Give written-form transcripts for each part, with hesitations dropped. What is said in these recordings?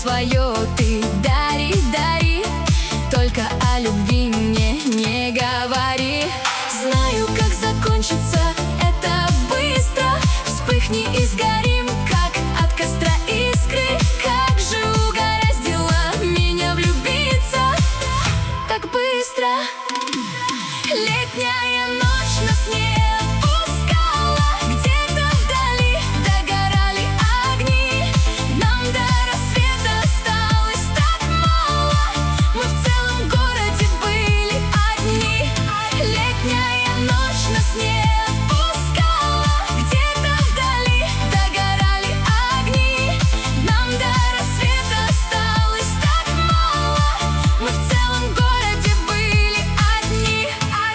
свое ты дари, дари. Только о любви мне не говори. Знаю, как закончится это быстро. Вспыхни и сгорим, как от костра искры. Как же угораздило меня влюбиться так быстро. Летняя ночь нас не отпускала. Где-то вдали догорали огни. Нам до рассвета осталось так мало. Мы в целом городе были одни. Летняя ночь нас не отпускала. Где-то вдали догорали огни. Нам до рассвета осталось так мало. Мы в целом городе были одни.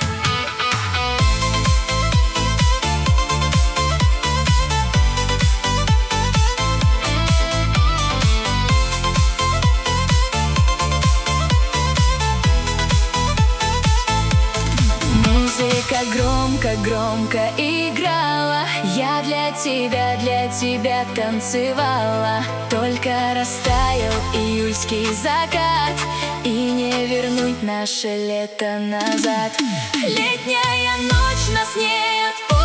Музыка громко-громко играла. Я для тебя танцевала. Только растаял июльский закат, и не вернуть наше лето назад. Летняя ночь нас не отпустила.